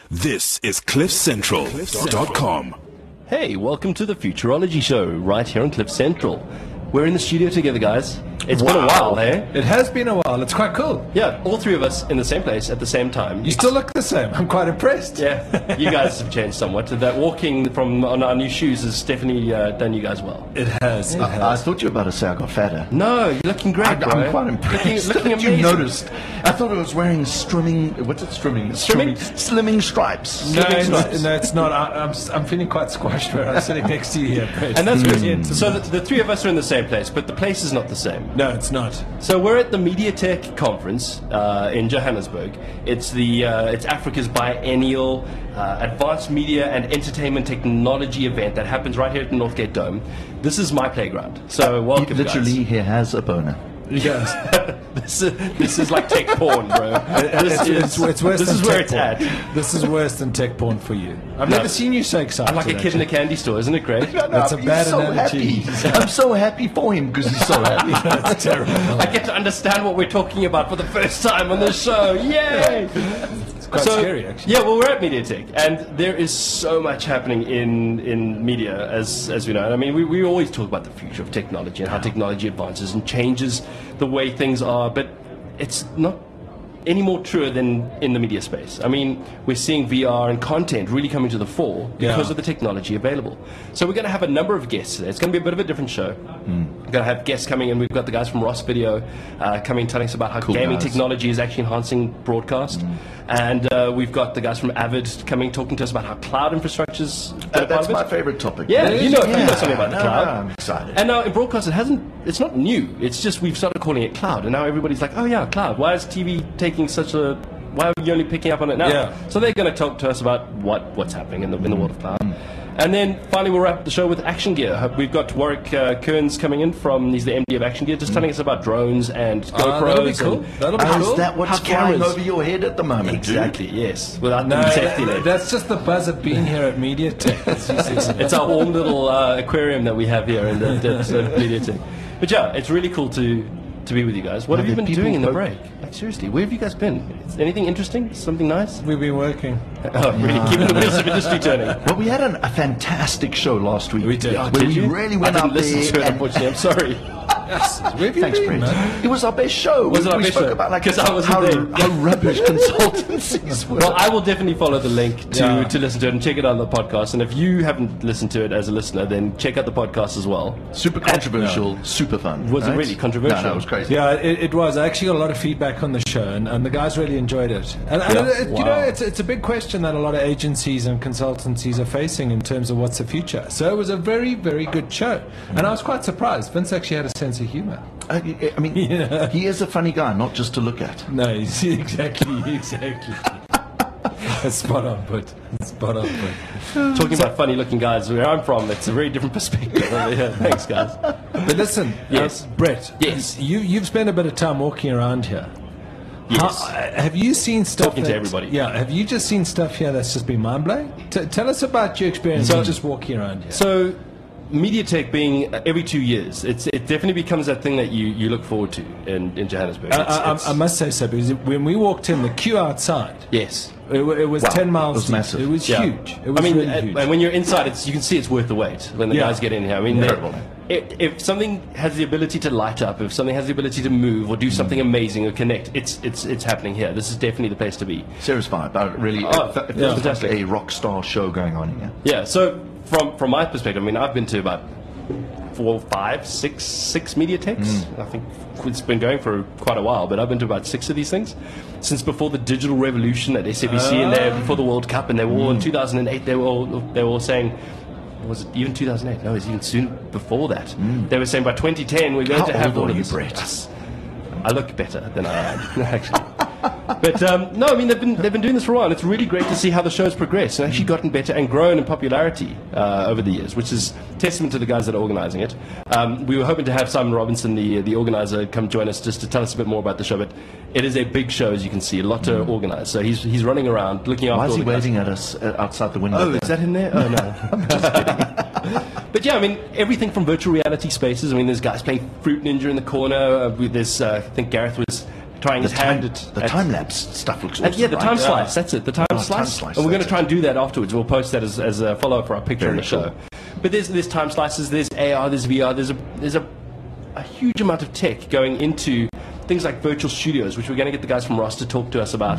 This is CliffCentral.com. Hey, welcome to the Futurology Show, right here on Cliff Central. We're in the studio together, guys. It's been a while, eh? It has been a while. It's quite cool. Yeah, all three of us in the same place at the same time. You still look the same. I'm quite impressed. Yeah, you guys have changed somewhat. That walking from on our new shoes has definitely done you guys well. It has. I thought you were about to say I got fatter. No, you're looking great, bro. I'm quite impressed. Looking that you amazing. noticed. I thought I was wearing what's it, strimming? Slimming stripes. No, Slimming stripes. it's not. I'm feeling quite squashed where I'm sitting next to you here, Brett. And that's good. So the three of us are in the same place, but the place is not the same. No, it's not. So we're at the MediaTek conference in Johannesburg. It's Africa's biennial advanced media and entertainment technology event that happens right here at the Northgate Dome. This is my playground. So welcome, Literally, guys. he has a boner. Yes. This is like tech porn, bro. It's worse this than is where tech it's porn. at. This is worse than tech porn for you. I've never seen you so excited. I'm like a kid in a candy store, isn't it great? That's a He's bad so analogy. happy. I'm so happy for him because he's so happy. That's terrible. I get to understand what we're talking about for the first time on this show. Yay! It's quite scary, actually. Yeah, well, we're at MediaTek, and there is so much happening in media, as we know. I mean, we always talk about the future of technology and how technology advances and changes the way things are, but it's not any more truer than in the media space. I mean, we're seeing VR and content really coming to the fore because of the technology available. So we're going to have a number of guests today. It's going to be a bit of a different show. We're going to have guests coming in. We've got the guys from Ross Video coming telling us about how gaming technology is actually enhancing broadcast. And we've got the guys from Avid coming talking to us about how cloud infrastructure's That's my favorite topic. Yeah, you know something about the cloud. I'm excited. And now in broadcast, it's not new. It's just we've started calling it cloud, and now everybody's like, oh yeah, cloud. Why is TV taking why are you only picking up on it now? Yeah. So they're going to talk to us about what's happening in the world of cloud. And then finally we'll wrap the show with Action Gear. We've got Warwick Kearns coming in he's the MD of Action Gear, just telling us about drones and GoPros. That'll be cool. That'll be cool. Is that what's flying over your head at the moment? Exactly, yes. Without the No, safety net. that's just the buzz of being here at MediaTek. It's our own little aquarium that we have here in the depths of MediaTek. But yeah, it's really cool to be with you guys. What have you been doing in the break? Like, seriously, where have you guys been? Anything interesting? Something nice? We've been working. Oh, really? Keeping the wheels of industry turning. Well, we had a fantastic show last week. We did. Where Did we you? really went I didn't out listen there to it, and- unfortunately. I'm sorry. Yes. Where have you Thanks, been, Brett. man? It was our best show. Was it our we best spoke show? about like 'Cause I wasn't how there. rubbish consultancies were. Well, I will definitely follow the link to Yeah. listen to it and check it out on the podcast. And if you haven't listened to it as a listener, then check out the podcast as well. Super controversial, super fun. Was it right? really controversial? No, it was crazy. Yeah, it was. I actually got a lot of feedback on the show, and the guys really enjoyed it. And you know, it's a big question that a lot of agencies and consultancies are facing in terms of what's the future. So it was a very, very good show, and I was quite surprised. Vince actually had a sense of humor. I mean, he is a funny guy, not just to look at. No, exactly. Spot on, but Talking about funny-looking guys, where I'm from, it's a very different perspective over here. Thanks, guys. But listen, Yes. Brett. Yes. You've spent a bit of time walking around here. Yes. Have you seen stuff? Talking to everybody. Yeah. Have you just seen stuff here that's just been mind blowing? Tell us about your experience of just walking around here. So, MediaTek being every 2 years, it definitely becomes that thing that you look forward to in Johannesburg. I must say so, because when we walked in, the queue outside, Yes. it was 10 miles it was deep. massive. It was Yeah. huge. It was I mean, really huge. and when you're inside, you can see it's worth the wait when the Yeah. guys get in here. I mean, Incredible. if something has the ability to light up, if something has the ability to move or do something amazing or connect, it's happening here. This is definitely the place to be. Serious vibe. Really, Oh, it feels yeah. like Fantastic. a rock star show going on here. Yeah. So from my perspective, I mean, I've been to about 4, 5, 6 MediaTeks. I think it's been going for quite a while, but I've been to about 6 of these things since before the digital revolution at SABC and there before the World Cup, and they were all in 2008. They were all saying. Was it even 2008? No, it was even soon before that. They were saying by 2010 we're going How to have old all are of you, this. Brett? I look better than I am, actually. But no, I mean they've been doing this for a while. And it's really great to see how the show's progressed and actually gotten better and grown in popularity over the years, which is testament to the guys that are organising it. We were hoping to have Simon Robinson, the organiser, come join us just to tell us a bit more about the show. But it is a big show, as you can see, a lot to organise. So he's running around looking after. Why is all he the guys. waving at us outside the window? Oh, there? is that him there? Oh no, I'm just kidding. But yeah, I mean, everything from virtual reality spaces. I mean, there's guys playing Fruit Ninja in the corner. There's, I think Gareth was trying his hand at... The time-lapse stuff looks awesome, yeah, the time right? slice, that's it, the time slice. And we're going to try and do that afterwards. We'll post that as a follow-up for our picture on the show. But there's time slices, there's AR, there's VR, there's a huge amount of tech going into things like virtual studios, which we're going to get the guys from Ross to talk to us about.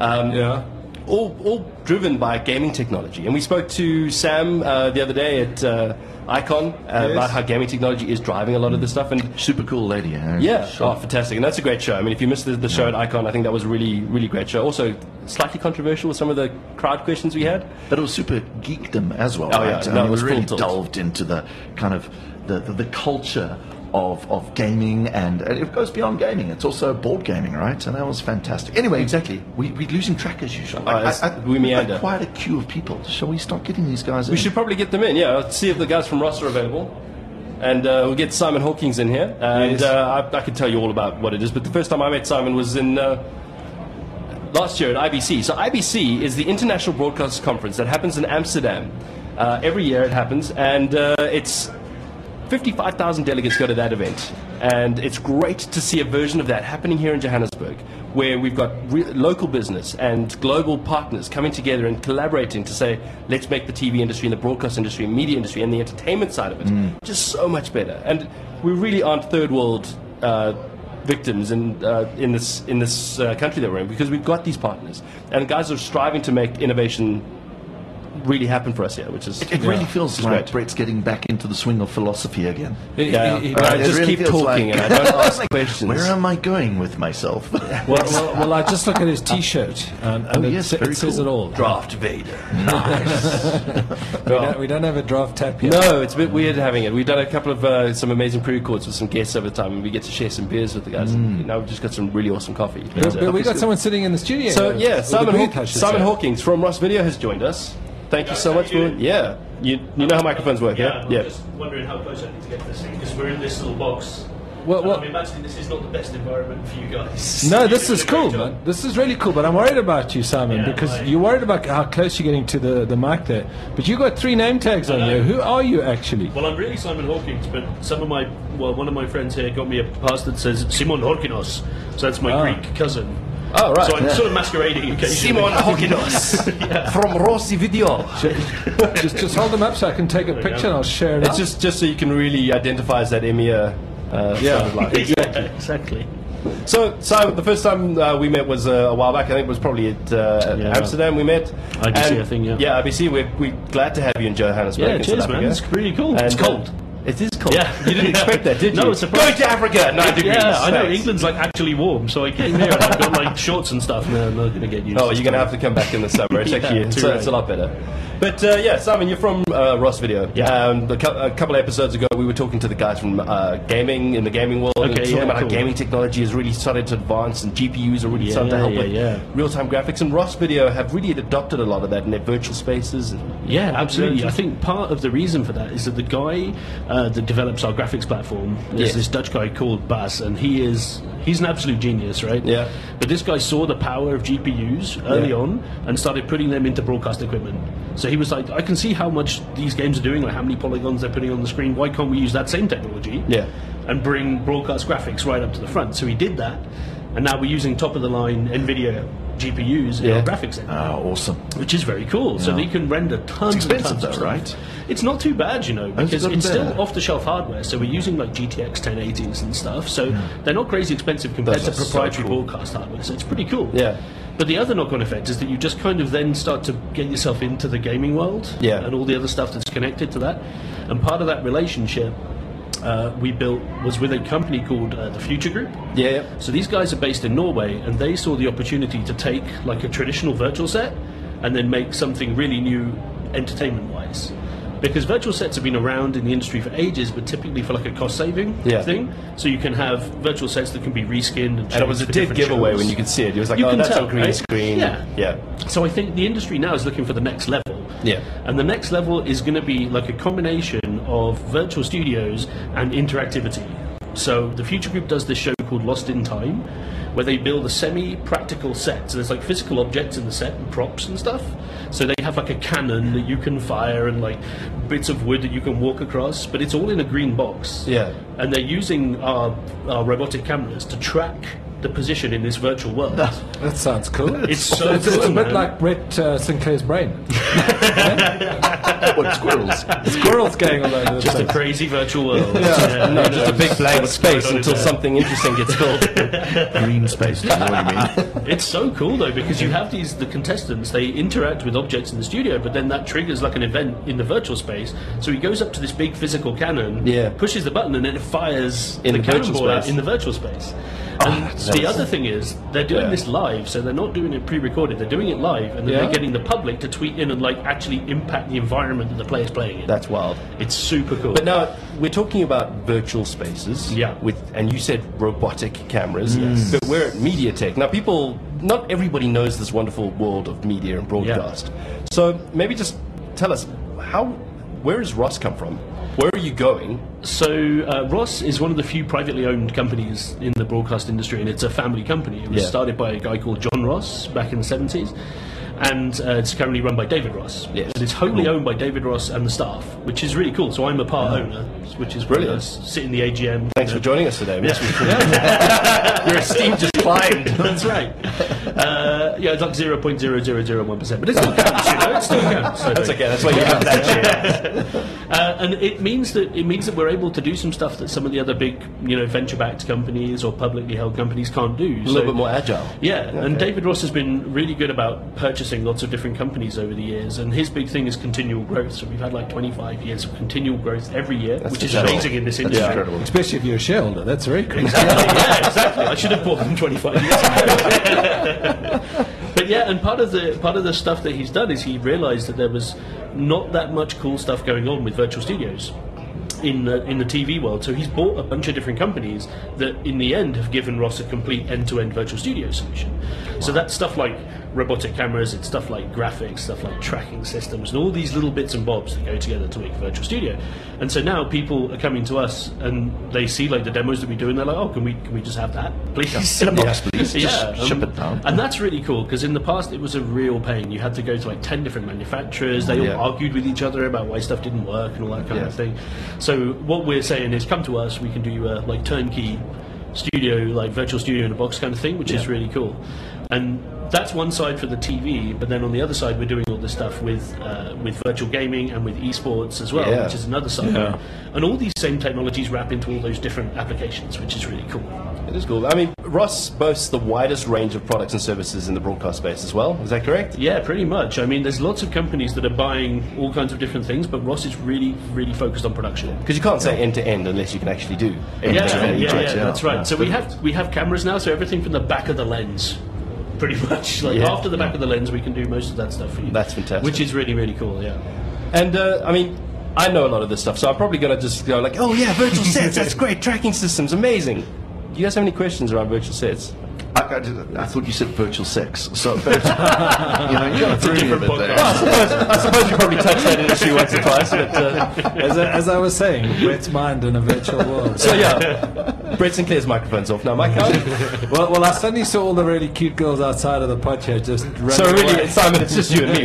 All driven by gaming technology. And we spoke to Sam the other day at Icon about how gaming technology is driving a lot of this stuff. And super cool lady. Yeah, fantastic. And that's a great show. I mean, if you missed the show at Icon, I think that was a really, really great show. Also, slightly controversial with some of the crowd questions we had. But it was super geekdom as well, Oh, right? yeah. No, it was really full tilt. delved into the kind of the culture of gaming, and it goes beyond gaming. It's also board gaming, right? And that was fantastic. Anyway, exactly. We're losing track as usual. We meander. Quite a queue of people. Shall we start getting these guys in? We should probably get them in, yeah. Let's see if the guys from Ross are available. And we'll get Simon Hawkins in here. And I can tell you all about what it is. But the first time I met Simon was in last year at IBC. So IBC is the International Broadcast Conference that happens in Amsterdam. Every year it happens. And it's 55,000 delegates go to that event, and it's great to see a version of that happening here in Johannesburg, where we've got local business and global partners coming together and collaborating to say, let's make the TV industry and the broadcast industry and media industry and the entertainment side of it just so much better. And we really aren't third world victims in this country that we're in, because we've got these partners, and guys are striving to make innovation really happen for us here, which is it really feels like great. Brett's getting back into the swing of philosophy again. I just really keep feels talking like- and I don't ask questions. Where am I going with myself? Well, I just look at his T-shirt, and yes, it very says cool. it all. Draft Vader. We don't have a draft tap here. No, it's a bit weird having it. We've done a couple of some amazing pre-records with some guests over the time, and we get to share some beers with the guys. And now we've just got some really awesome coffee. But we got someone sitting in the studio. So yeah, With Simon, a booth, I should Simon say. Hawkins from Ross Video has joined us. Thank you so much for you know how microphones work, yeah? I'm just wondering how close I need to get to this thing, because we're in this little box. Well, I mean, imagine this is not the best environment for you guys. no, You're this doing is a great cool, job. man. This is really cool, but I'm worried about you, Simon, Yeah, because why? you're worried about how close you're getting to the mic there. But you got 3 name tags on know. you. Who are you actually? Well, I'm really Simon Hawkins, but one of my friends here got me a pass that says Simon Horkinos, so that's my Greek cousin. Oh, right. So I'm sort of masquerading occasionally. Simon Hawkins from Rossi Video. just hold them up so I can take a picture and I'll share it. It's just so you can really identify as that EMEA Exactly. So, Simon, the first time we met was a while back. I think it was probably at Amsterdam we met. IBC, I think, yeah. Yeah, IBC. We're glad to have you in Johannesburg. Yeah, in cheers, South man. Africa. It's really cool. And, It's cold. It is cold. Yeah. You didn't expect that, did you? No, it's surprising. Going to Africa, 9 degrees. Yeah, I know. Thanks. England's like actually warm, so I came here and I've got like shorts and stuff. No, I'm not going to get used Oh, to you're going to have to come back in the summer. It's Yeah, actually too it's a lot better. But Simon, you're from Ross Video. Yeah. A couple of episodes ago, we were talking to the guys from gaming in the gaming world, and talking about how gaming technology has really started to advance, and GPUs are really starting to help with real-time graphics. And Ross Video have really adopted a lot of that in their virtual spaces. And Yeah, absolutely. I think part of the reason for that is that the guy that develops our graphics platform is this Dutch guy called Bas, and he's an absolute genius, right? Yeah. But this guy saw the power of GPUs early on and started putting them into broadcast equipment. So he was like, I can see how much these games are doing, like how many polygons they're putting on the screen. Why can't we use that same technology and bring broadcast graphics right up to the front? So he did that, and now we're using top-of-the-line NVIDIA GPUs in our graphics engine. Oh, awesome. Which is very cool. So they can render tons It's and expensive tons of though, stuff. right? It's not too bad, you know, because gotten it's still better. off-the-shelf hardware. So we're using like GTX 1080s and stuff. So they're not crazy expensive compared to Those are so proprietary cool. broadcast hardware. So it's pretty cool. Yeah. But the other knock-on effect is that you just kind of then start to get yourself into the gaming world and all the other stuff that's connected to that. And part of that relationship we built was with a company called the Future Group. Yeah. So these guys are based in Norway, and they saw the opportunity to take like a traditional virtual set and then make something really new entertainment-wise. Because virtual sets have been around in the industry for ages, but typically for like a cost-saving thing. So you can have virtual sets that can be reskinned and And it was a for dead different giveaway shows. when you could see it. It was like, You oh, can that's tell, on green right? screen. Yeah. So I think the industry now is looking for the next level. Yeah. And the next level is going to be like a combination of virtual studios and interactivity. So the Future Group does this show called Lost in Time, where they build a semi-practical set. So there's like physical objects in the set and props and stuff. So they have like a cannon that you can fire and like bits of wood that you can walk across, but it's all in a green box. Yeah. And they're using our robotic cameras to track the position in this virtual world. That sounds cool. It's so It's cool, a bit man. like Brett Sinclair's brain. What, squirrels? Squirrels going all over the Just a place. crazy virtual world. Yeah, No, just a big blank space going on until in there. something interesting gets filled. Green space, do you know what I mean? It's so cool though, because you have the contestants, they interact with objects in the studio, but then that triggers like an event in the virtual space. So he goes up to this big physical cannon, Yeah. pushes the button, and then it fires In the the virtual cannonball out space. in the virtual space. And the other thing is, they're doing this live, so they're not doing it pre-recorded, they're doing it live, and then Yeah. they're getting the public to tweet in and like actually impact the environment that the player's playing in. That's wild. It's super cool. But now we're talking about virtual spaces. Yeah. And you said robotic cameras. Yes. But we're at MediaTek. Now not everybody knows this wonderful world of media and broadcast. So maybe just tell us where does Ross come from? Where are you going? So Ross is one of the few privately owned companies in the broadcast industry, and it's a family company. It was started by a guy called John Ross back in the 70s, and it's currently run by David Ross. Yes. And it's wholly owned by David Ross and the staff, which is really cool. So I'm a part owner, which is Brilliant. nice. Sit in the AGM. Thanks for joining us today. Your esteem just climbed. That's right. It's like 0.0001%, but it still counts, you know. It still counts. That's okay. That's why you have that share. And it means that we're able to do some stuff that some of the other big, venture-backed companies or publicly held companies can't do. A little bit more agile. Yeah, and David Ross has been really good about purchasing lots of different companies over the years, and his big thing is continual growth. So we've had like 25 years of continual growth every year, which is incredible. amazing in this industry. Incredible. Especially if you're a shareholder. That's very cool. Yeah, exactly. I should have bought them 25 years ago. But yeah, and part of the stuff that he's done is he realised that there was not that much cool stuff going on with virtual studios in the TV world. So he's bought a bunch of different companies that, in the end, have given Ross a complete end-to-end virtual studio solution. Wow. So that's stuff like robotic cameras, it's stuff like graphics, stuff like tracking systems, and all these little bits and bobs that go together to make a virtual studio. And so now people are coming to us and they see like the demos that we do, and they're like, "Oh, can we just have that, please? In a box, please. Yeah, Just ship it down." And that's really cool, because in the past it was a real pain. You had to go to like 10 different manufacturers. They all argued with each other about why stuff didn't work and all that kind of thing. So what we're saying is, come to us. We can do a like turnkey studio, like virtual studio in a box kind of thing, which is really cool. And that's one side for the TV, but then on the other side we're doing all this stuff with virtual gaming and with esports as well, which is another side. And all these same technologies wrap into all those different applications, which is really cool. It is cool. I mean, Ross boasts the widest range of products and services in the broadcast space as well. Is that correct? Yeah, pretty much. I mean, there's lots of companies that are buying all kinds of different things, but Ross is really, really focused on production. Because you can't say end to end unless you can actually do end to end. Yeah, that's right. So we have cameras now, so everything from the back of the lens, pretty much. Like after the back of the lens, we can do most of that stuff for you. That's fantastic. Which is really, really cool. Yeah. And I mean, I know a lot of this stuff, so I'm probably going to just go like, "Oh yeah, virtual sets, that's great. Tracking systems, amazing." Do you guys have any questions around virtual sets? I thought you said virtual sex. So, you got through me a bit there. I suppose you probably touched that industry once or twice, but As I was saying, Brett's mind in a virtual world. so yeah, Brett Sinclair's microphone's off now. Mike, Well, I suddenly saw all the really cute girls outside of the pod here just running so really, away. Simon, it's just you and me.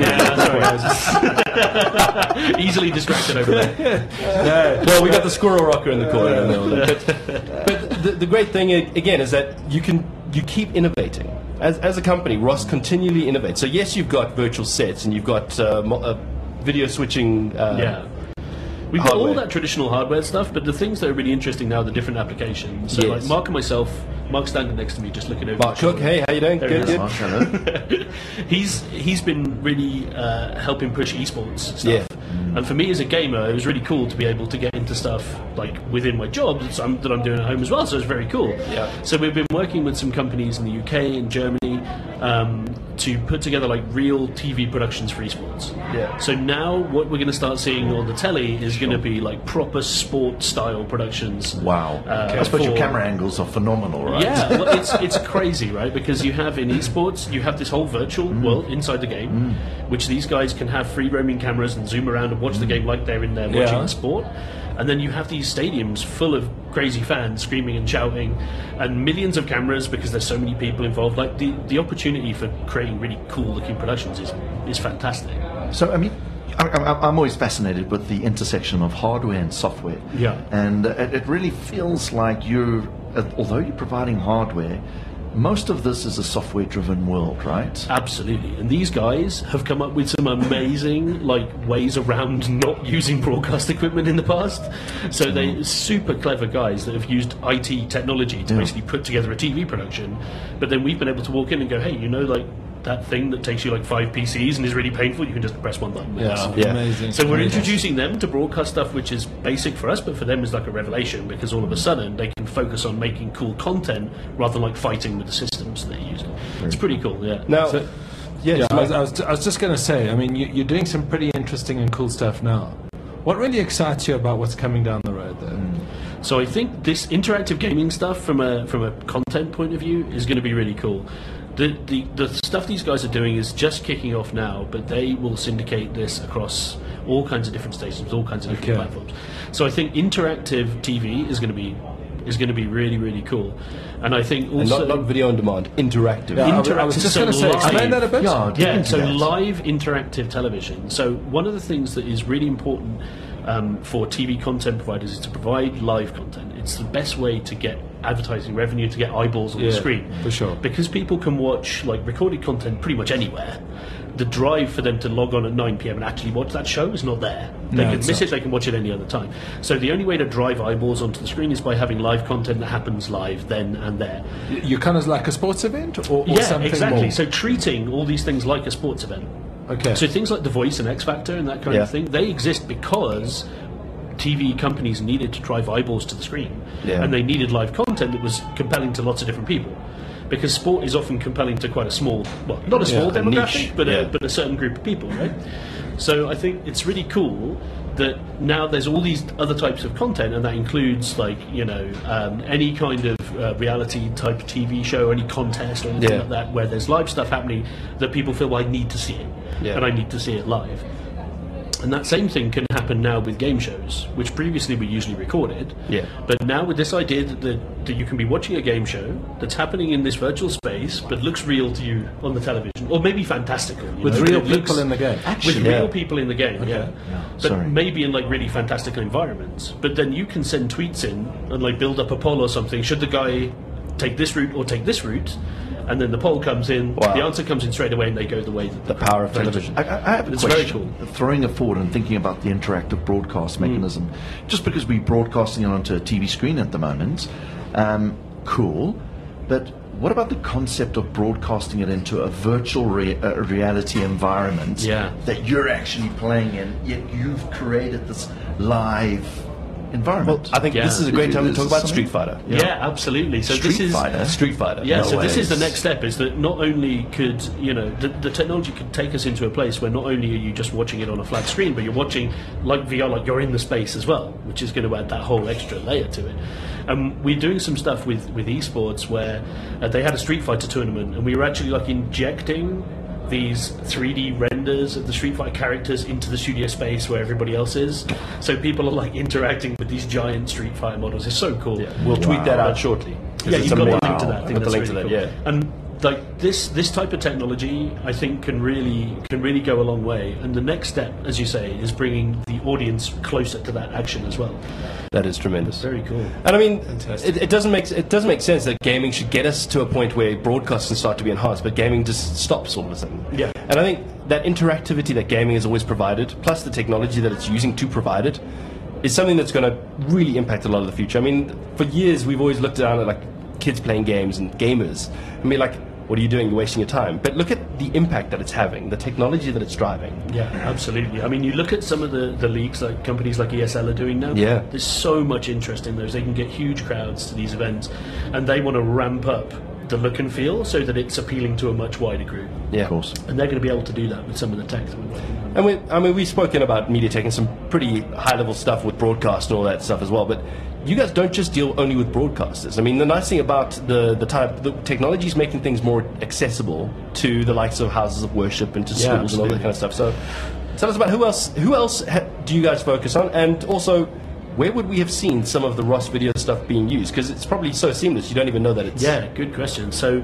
Easily distracted over there. Well, we got the squirrel rocker in the corner. But the great thing again is that you keep innovating. As a company, Ross continually innovates. So yes, you've got virtual sets and you've got video switching. We've got all hardware. that traditional hardware stuff, but the things that are really interesting now are the different applications. So like Mark and myself, Mark's standing next to me just looking over. Mark Cook, hey, how you doing? There he Good. is. He's been really helping push esports stuff. Yeah. And for me as a gamer, it was really cool to be able to get into stuff like within my job that I'm doing at home as well. So it's very cool. Yeah. So we've been working with some companies in the UK and Germany to put together like real TV productions for esports. Yeah. So now what we're going to start seeing on the telly is going to be like proper sport style productions. Wow. I suppose your for- camera angles are phenomenal, right? Yeah, well, it's crazy, right? Because you have in esports, you have this whole virtual world inside the game, which these guys can have free roaming cameras and zoom around and watch the game like they're in there watching the sport. And then you have these stadiums full of crazy fans screaming and shouting, and millions of cameras because there's so many people involved. Like the opportunity for creating really cool looking productions is fantastic. So, I mean, I'm always fascinated with the intersection of hardware and software. Yeah. And it really feels like although you're providing hardware, most of this is a software-driven world, right? Absolutely, and these guys have come up with some amazing ways around not using broadcast equipment in the past. So they're super clever guys that have used IT technology to basically put together a TV production. But then we've been able to walk in and go, hey, that thing that takes you 5 PCs and is really painful, you can just press one button. Amazing. So we're introducing them to broadcast stuff which is basic for us, but for them is like a revelation, because all of a sudden they can focus on making cool content rather than fighting with the systems that they're using. It's pretty cool, yeah. Now, I was just going to say, I mean, you're doing some pretty interesting and cool stuff now. What really excites you about what's coming down the road there? So I think this interactive gaming stuff from a content point of view is going to be really cool. The stuff these guys are doing is just kicking off now, but they will syndicate this across all kinds of different stations, all kinds of different platforms. So I think interactive TV is going to be really, really cool. And I think also... And not video on demand, interactive. Yeah, I was just going to say, explain that a bit. Live interactive television. So one of the things that is really important for TV content providers is to provide live content. It's the best way to get advertising revenue, to get eyeballs on the screen. For sure. Because people can watch recorded content pretty much anywhere. The drive for them to log on at 9 p.m. and actually watch that show is not there. They can miss it, they can watch it any other time. So the only way to drive eyeballs onto the screen is by having live content that happens live then and there. You're kind of like a sports event or something exactly. more? So treating all these things like a sports event. Okay. So things like The Voice and X Factor and that kind of thing, they exist because TV companies needed to drive eyeballs to the screen. And they needed live content that was compelling to lots of different people. Because sport is often compelling to quite a small, well, not a small demographic, but a certain group of people, right? So I think it's really cool that now there's all these other types of content, and that includes any kind of reality type TV show, any contest or anything like that, where there's live stuff happening that people feel, well, I need to see it, and I need to see it live. And that same thing can happen now with game shows, which previously were usually recorded. But now with this idea that you can be watching a game show that's happening in this virtual space, but looks real to you on the television, or maybe fantastical. With real people in the game. With real people in the game, But maybe in really fantastical environments. But then you can send tweets in and build up a poll or something. Should the guy take this route or take this route? And then the poll comes in, the answer comes in straight away, and they go the way that the power of television. I have a question. Very cool. Throwing it forward and thinking about the interactive broadcast mechanism. Just because we're broadcasting it onto a TV screen at the moment, cool. But what about the concept of broadcasting it into a virtual reality environment that you're actually playing in, yet you've created this live environment? I think this is a great time to talk about Street Fighter. Yeah, absolutely. So Street Fighter. Yeah, No so this is ways. the next step, is that not only could, the technology could take us into a place where not only are you just watching it on a flat screen, but you're watching VR, like you're in the space as well, which is going to add that whole extra layer to it. We're doing some stuff with esports where they had a Street Fighter tournament, and we were actually injecting these 3D renders of the Street Fighter characters into the studio space where everybody else is. So people are interacting with these giant Street Fighter models. It's so cool. We'll tweet that out shortly. Yeah, you've got the link to that. I think Got the that's link really to that, cool. And this type of technology, I think, can really go a long way. And the next step, as you say, is bringing the audience closer to that action as well. That is tremendous. Very cool. And I mean, it doesn't make sense that gaming should get us to a point where broadcasts can start to be enhanced, but gaming just stops all of a sudden. Yeah. And I think that interactivity that gaming has always provided, plus the technology that it's using to provide it, is something that's going to really impact a lot of the future. I mean, for years we've always looked down at kids playing games and gamers. I mean, what are you doing? You're wasting your time. But look at the impact that it's having, the technology that it's driving. Yeah, absolutely. I mean, you look at some of the leagues companies like ESL are doing now. Yeah. There's so much interest in those. They can get huge crowds to these events, and they want to ramp up the look and feel so that it's appealing to a much wider group. Yeah. Of course. And they're going to be able to do that with some of the tech that we're working on. And we've spoken about MediaTek and some pretty high-level stuff with broadcast and all that stuff as well, but you guys don't just deal only with broadcasters. I mean, the nice thing about the technology is making things more accessible to the likes of houses of worship and to schools and all that kind of stuff. So tell us about who else do you guys focus on, and also where would we have seen some of the Ross Video stuff being used? Because it's probably so seamless you don't even know that it's... Yeah, good question. So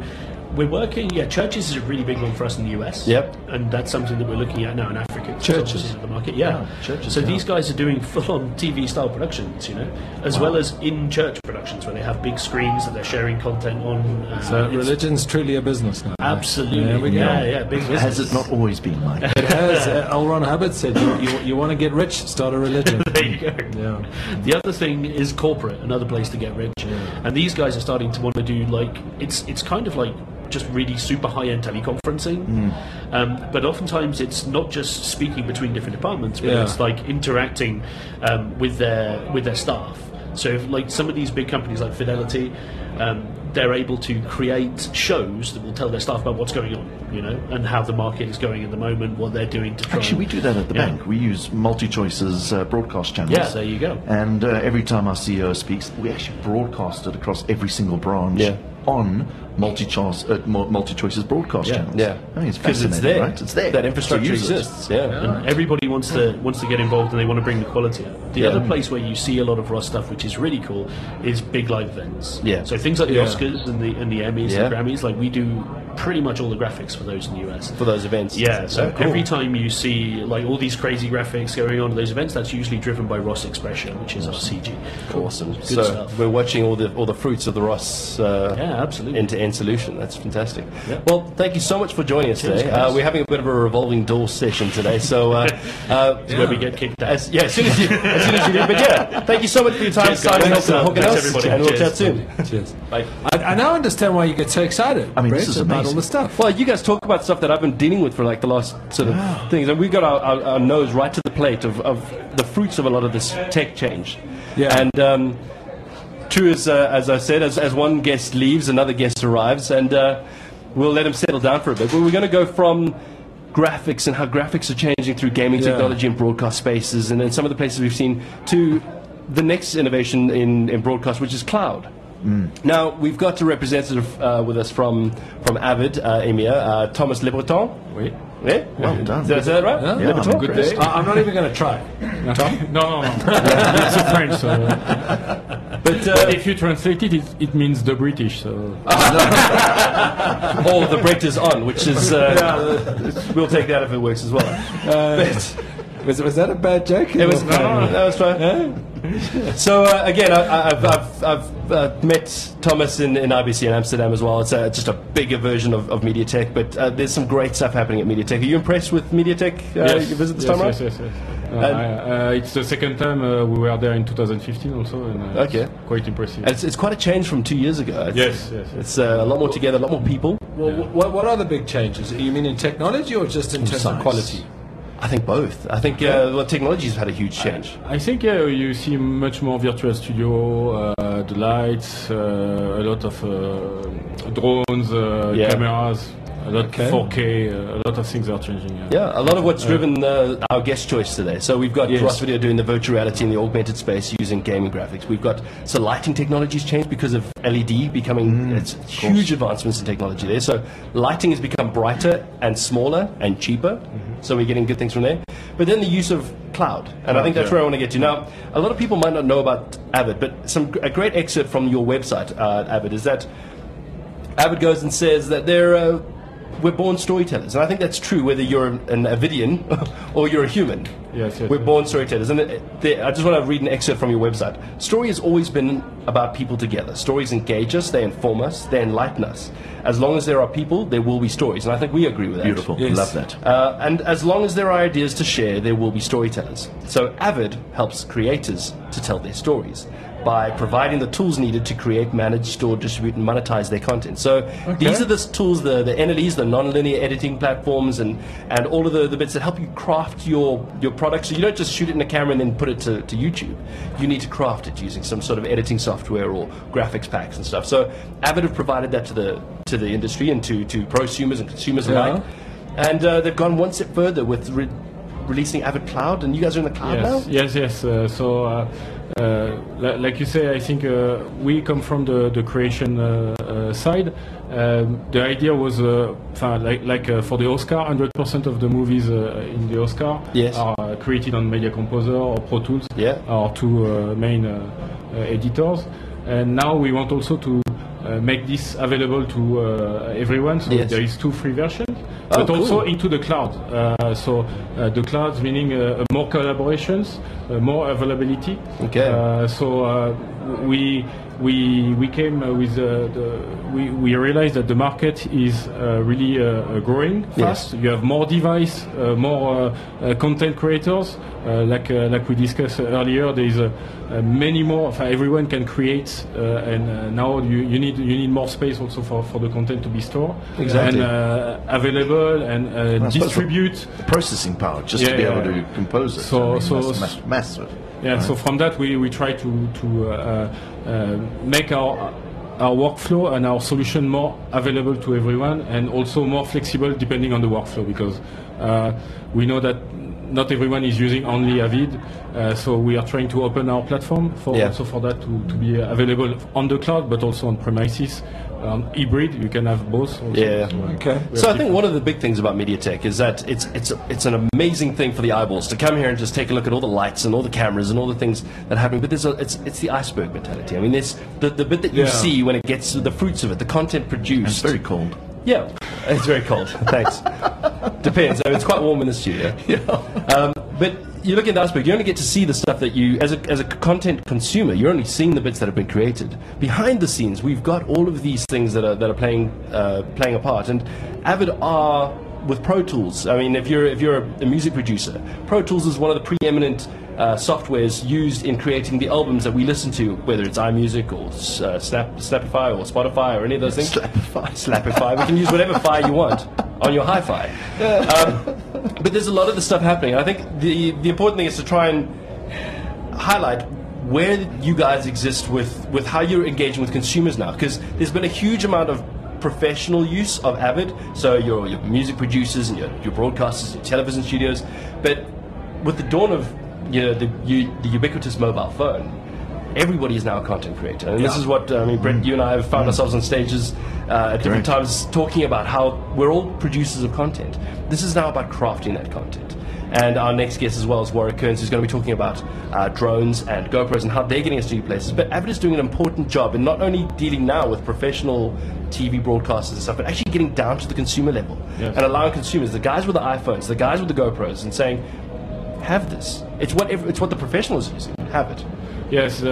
we're working. Yeah, churches is a really big one for us in the US. Yep. And that's something that we're looking at now in Africa. Churches. The market. Yeah. churches, So yeah. these guys are doing full-on TV-style productions, as well as in-church productions where they have big screens that they're sharing content on. So it's- religion's truly a business now. Absolutely. There we go. Yeah, big business. Has it not always been, Mike? It has. L. Ron Hubbard said, you want to get rich, start a religion. There you go. Yeah. The other thing is corporate, another place to get rich. And these guys are starting to want to do it's kind of like just really super high-end teleconferencing. But oftentimes it's not just speaking between different departments, but Yeah. it's like interacting with their staff. So if, like some of these big companies like Fidelity, they're able to create shows that will tell their staff about what's going on, and how the market is going at the moment, what they're doing to try. Actually, we do that at the Yeah. bank. We use MultiChoice's broadcast channels. Yeah, there you go. And every time our CEO speaks, we actually broadcast it across every single branch Yeah. on MultiChoice's broadcast Yeah. channels. Yeah. I mean, it's Because fascinating, it's there. right? It's there. That infrastructure So use it. exists. Yeah. And everybody wants to get involved, and they want to bring the quality up. The Yeah. other place where you see a lot of raw stuff, which is really cool, is big live events. Yeah. So things like the Yeah. Oscars and the Emmys Yeah. and Grammys, like we do pretty much all the graphics for those in the US. For those events. Yeah, so Oh, cool. every time you see like all these crazy graphics going on at those events, that's usually driven by Ross Expression, which is our CG. Awesome. Good So stuff. we're watching all the fruits of the Ross Yeah, absolutely. end-to-end solution. That's fantastic. Yeah. Well, thank you so much for joining us Cheers, today. guys. We're having a bit of a revolving door session today, so It's where we get kicked out. as soon as you do. But yeah, thank you so much for your time, Cheers, guys. signing off Thanks, and hooking thanks, us, everybody. and we'll Cheers. chat soon. Cheers. Bye. I now understand why you get so excited. I mean, Brett, this is about all amazing. the stuff. Well, you guys talk about stuff that I've been dealing with for like the last sort of things, and we've got our nose right to the plate of the fruits of a lot of this tech change. Yeah. And true as I said, as one guest leaves, another guest arrives, and we'll let him settle down for a bit. But we're going to go from graphics and how graphics are changing through gaming Yeah. technology and broadcast spaces, and then some of the places we've seen, to the next innovation in broadcast, which is cloud. Now, we've got a representative with us from Avid, EMEA, Thomas Le Breton. Oui. Yeah? Well done. Is that right? Yeah, Le Breton? good day. I'm not even going to try. No. It's a French, so. But, But if you translate it, it means the British. So or the Brett is on, which is... we'll take that if it works as well. Was that a bad joke? It was, no, that was fine. So again, I've met Thomas in IBC in Amsterdam as well. It's just a bigger version of MediaTek, but there's some great stuff happening at MediaTek. Are you impressed with MediaTek? You visit this time around? yes. It's the second time we were there in 2015 also, and Okay. it's quite impressive. It's quite a change from 2 years ago. Yes. It's a lot more together, a lot more people. Well, what are the big changes? You mean in technology or just in terms of size. quality? I think both. I think technology's had a huge change. I think you see much more virtual studio, the lights, a lot of drones, Yeah. cameras, a lot Okay. 4K, a lot of things are changing. Yeah, a lot of what's driven our guest choice today. So we've got Yes. Ross Video doing the virtual reality in the augmented space using gaming graphics. We've got lighting technologies changed because of LED becoming it's huge advancements in technology there. So lighting has become brighter and smaller and cheaper. So we're getting good things from there. But then the use of cloud, and I think that's where I want to get to now. A lot of people might not know about Avid, but a great excerpt from your website, Avid, is that Avid goes and says that we're born storytellers, and I think that's true whether you're an Avidian or you're a human. Yes, We're born storytellers, and I just want to read an excerpt from your website. Story has always been about people together. Stories engage us, they inform us, they enlighten us. As long as there are people, there will be stories, and I think we agree with that. Beautiful. Yes. Love that. And as long as there are ideas to share, there will be storytellers. So Avid helps creators to tell their stories by providing the tools needed to create, manage, store, distribute, and monetize their content. So these are the tools, the NLEs, the non-linear editing platforms, and all of the bits that help you craft your product. So you don't just shoot it in a camera and then put it to YouTube. You need to craft it using some sort of editing software or graphics packs and stuff. So Avid have provided that to the industry and to prosumers and consumers alike. And they've gone one step further with releasing Avid Cloud, and you guys are in the cloud now? Yes. Like you say, I think we come from the creation side. The idea was, for the Oscar, 100% of the movies in the Oscar Yes. are created on Media Composer or Pro Tools, Yeah. our two main editors. And now we want also to make this available to everyone. So Yes. there is 2 free versions, Oh, but cool. also into the cloud. The cloud meaning more collaborations, more availability. Okay. We came with we realized that the market is really growing fast. Yes. You have more device, more content creators. Like we discussed earlier, there is many more. Everyone can create, and now you need more space also for the content to be stored Exactly. and available and I suppose distribute. The processing power just to Yeah, be yeah. able to compose it. So- that's massive. Yeah, so from that we try to make our workflow and our solution more available to everyone and also more flexible depending on the workflow, because we know that not everyone is using only Avid, so we are trying to open our platform also for that to be available on the cloud but also on premises. Hybrid, you can have both. Also. Yeah. Okay. So I think one of the big things about MediaTek is that it's an amazing thing for the eyeballs to come here and just take a look at all the lights and all the cameras and all the things that are happening. But it's the iceberg mentality. I mean, there's the bit that you see when it gets to the fruits of it, the content produced. It's very cold. Yeah, it's very cold. Thanks. Depends. I mean, it's quite warm in the studio. But you look at the iceberg, you only get to see the stuff that you, as a content consumer, you're only seeing the bits that have been created. Behind the scenes, we've got all of these things that are playing a part. And Avid are with Pro Tools. I mean, if you're a music producer, Pro Tools is one of the preeminent softwares used in creating the albums that we listen to, whether it's iMusic or Snapify or Spotify or any of those things. Slapify. We can use whatever file you want on your hi-fi. But there's a lot of the stuff happening. I think the important thing is to try and highlight where you guys exist with how you're engaging with consumers now, because there's been a huge amount of professional use of Avid, so your music producers and your broadcasters, your television studios. But with the dawn of the ubiquitous mobile phone, everybody is now a content creator. And this is what, Brent, you and I have found ourselves on stages at different times talking about how we're all producers of content. This is now about crafting that content. And our next guest as well is Warwick Kearns, who's going to be talking about drones and GoPros and how they're getting us to new places. But Avid is doing an important job in not only dealing now with professional TV broadcasters and stuff, but actually getting down to the consumer level and allowing consumers, the guys with the iPhones, the guys with the GoPros, and saying, have this. It's what the professionals are using. Have it. Yes.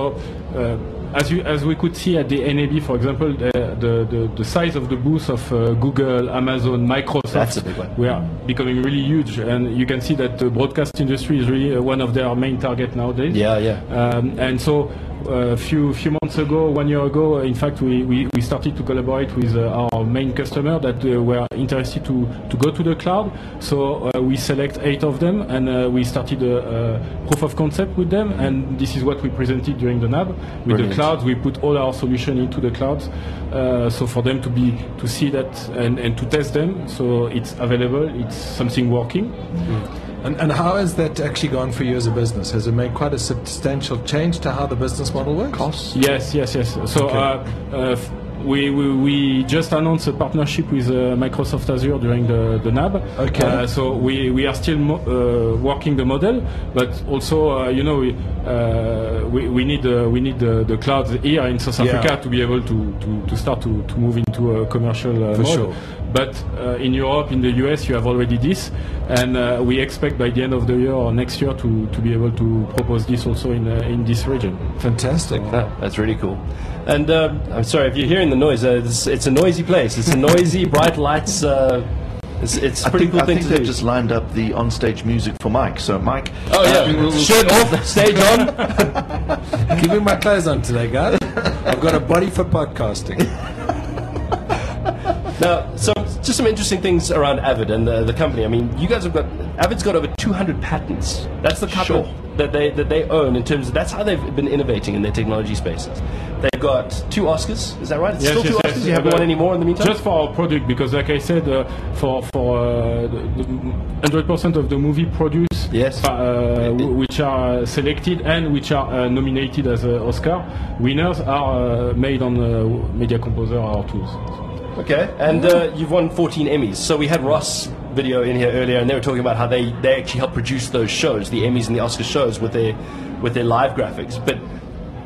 As we could see at the NAB, for example, the size of the booth of Google, Amazon, Microsoft, That's a big one. we are becoming really huge, and you can see that the broadcast industry is really one of their main target nowadays. And so a few months ago, 1 year ago, in fact, we started to collaborate with our main customer that were interested to go to the cloud. So we select 8 of them, and we started a proof of concept with them, and this is what we presented during the NAB. With Brilliant. the clouds, we put all our solution into the clouds, so for them to see that and to test them, so it's available, it's something working. And how has that actually gone for you as a business? Has it made quite a substantial change to how the business model works? Costs? Yes. So we just announced a partnership with Microsoft Azure during the NAB. Okay. So we are still working the model, but also we need the clouds here in South Africa to be able to start to move into a commercial mode. Sure. But in Europe, in the US, you have already this, and we expect by the end of the year or next year to be able to propose this also in this region. Fantastic. That's really cool. And I'm sorry if you're hearing the noise. It's a noisy place. It's a noisy, bright lights. It's a pretty cool I thing think to they've do. just lined up the on-stage music for Mike. So Mike, Oh yeah, shirt off, stage on. Keeping my clothes on today, guys. I've got a body for podcasting. Now, so just some interesting things around Avid and the company. I mean, you guys have got Avid's got over 200 patents. That's the couple that they own in terms of that's how they've been innovating in their technology spaces. They've got 2 Oscars. Is that right? It's still 2 Oscars. You haven't won any more in the meantime. Just for our product, because like I said, for 100% of the movie produced, Yes. which are selected and which are nominated as Oscar winners, are made on Media Composer, our tools. Okay, and you've won 14 Emmys. So we had Ross video in here earlier, and they were talking about how they actually help produce those shows, the Emmys and the Oscar shows, with their live graphics. But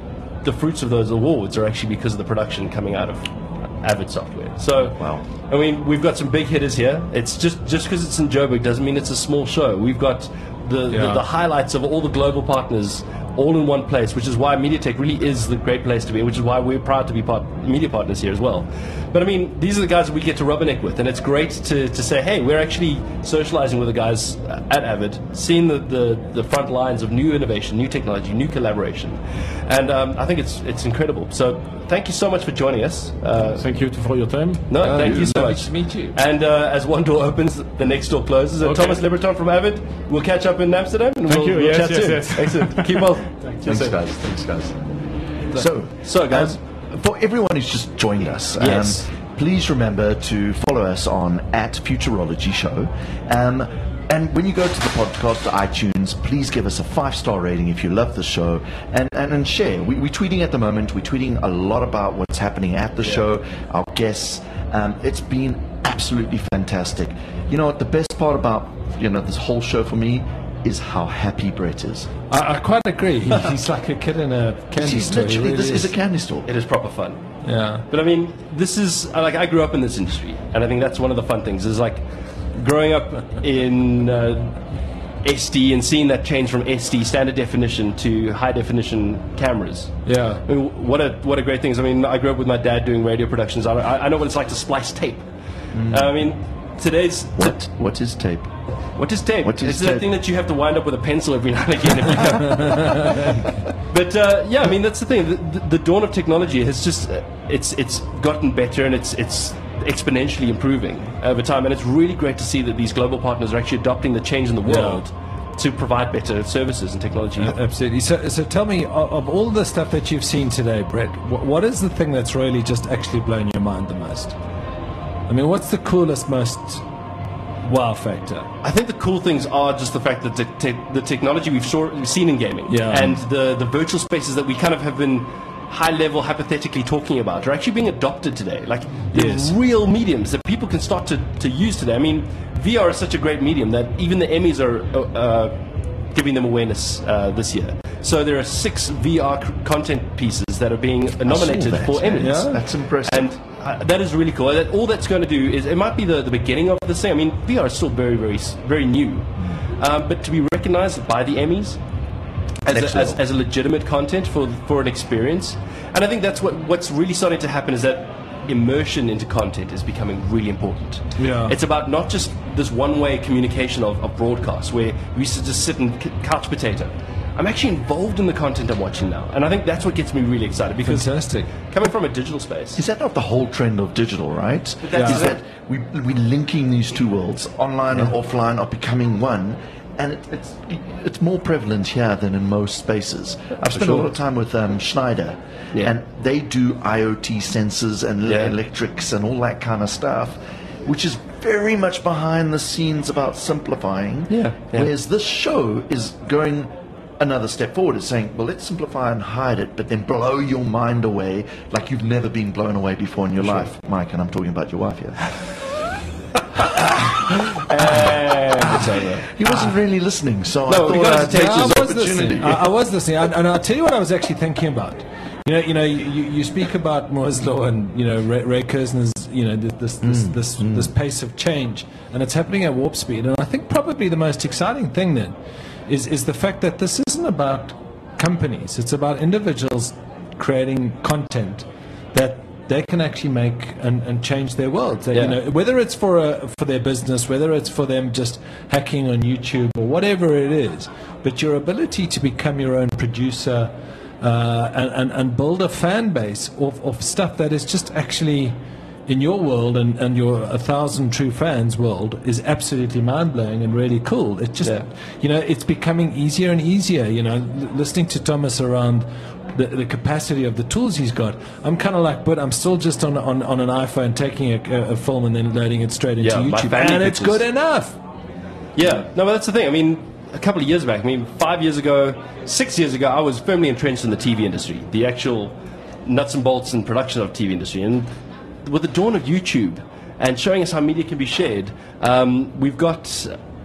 the fruits of those awards are actually because of the production coming out of Avid Software. So, wow. I mean, we've got some big hitters here. It's just because it's in Joburg doesn't mean it's a small show. We've got the highlights of all the global partners all in one place, which is why MediaTek really is the great place to be, which is why we're proud to be media partners here as well. But I mean, these are the guys that we get to rubberneck with, and it's great to say, hey, we're actually socializing with the guys at Avid, seeing the front lines of new innovation, new technology, new collaboration, and I think it's incredible. So thank you so much for joining us. Thank you for your time. No, thank you so much. Nice to meet you. And as one door opens, the next door closes. And Thomas Liberton from Avid, we'll catch up in Amsterdam, and we'll chat soon. Yes. Excellent. Keep well. Thanks, guys. So guys, for everyone who's just joined us, yes. Please remember to follow us on @Futurology Show. And when you go to the podcast, iTunes, please give us a 5-star rating if you love the show, and share. We're tweeting at the moment. We're tweeting a lot about what's happening at the show, our guests. It's been absolutely fantastic. You know what? The best part about this whole show for me is how happy Brett is. I quite agree. He's like a kid in a candy store. Literally, this is a candy store. It is proper fun. Yeah. But I mean, this is like, I grew up in this industry, and I think that's one of the fun things. Is like growing up in SD and seeing that change from SD standard definition to high definition cameras. Yeah. I mean, what a great thing. I mean, I grew up with my dad doing radio productions. I know what it's like to splice tape. I mean, today's what is tape? What is tape? It's that thing that you have to wind up with a pencil every now and again. But I mean, that's the thing. The dawn of technology has just it's gotten better, and it's exponentially improving over time. And it's really great to see that these global partners are actually adopting the change in the world to provide better services and technology. Absolutely. So tell me, of all the stuff that you've seen today, Brett, what is the thing that's really just actually blown your mind the most? I mean, what's the coolest, most wow factor? I think the cool things are just the fact that the technology we've seen in gaming and the virtual spaces that we kind of have been high level hypothetically talking about are actually being adopted today. Like the real mediums that people can start to use today. I mean, VR is such a great medium that even the Emmys are giving them awareness this year. So there are 6 VR content pieces that are being nominated for Emmys. Yeah, that's impressive. And that is really cool. All that's going to do is, it might be the beginning of this thing. I mean, VR is still very, very, very new. But to be recognized by the Emmys as a legitimate content for an experience. And I think that's what's really starting to happen, is that immersion into content is becoming really important. Yeah. It's about not just this one-way communication of broadcasts where we used to just sit and couch potato. I'm actually involved in the content I'm watching now, and I think that's what gets me really excited, because fantastic. Coming from a digital space. Is that not the whole trend of digital, right? Is that we're linking these two worlds, online and offline, are becoming one, and it's more prevalent here than in most spaces. I've spent a lot of time with Schneider, and they do IoT sensors and electrics and all that kind of stuff, which is very much behind the scenes about simplifying. Whereas this show is going another step forward. It's saying, well, let's simplify and hide it, but then blow your mind away like you've never been blown away before in your life. Mike, and I'm talking about your wife here. He wasn't really listening, so I thought I'd take this opportunity. I was listening, and I'll tell you what I was actually thinking about. You speak about Moore's law, and Ray Kurzner's this pace of change, and it's happening at warp speed. And I think probably the most exciting thing then is the fact that this isn't about companies; it's about individuals creating content that they can actually make and change their world. Whether it's for their business, whether it's for them just hacking on YouTube or whatever it is, but your ability to become your own producer and build a fan base of stuff that is just actually in your world and your 1,000 true fans world is absolutely mind-blowing and really cool. It just it's becoming easier and easier. Listening to Thomas around the capacity of the tools he's got, I'm kind of like, but I'm still just on an iPhone taking a film and then loading it straight into YouTube, and it's good enough. No, but that's the thing. I mean, a couple of years back, 5 years ago, 6 years ago, I was firmly entrenched in the TV industry, the actual nuts and bolts and production of TV industry. And with the dawn of YouTube and showing us how media can be shared, we've got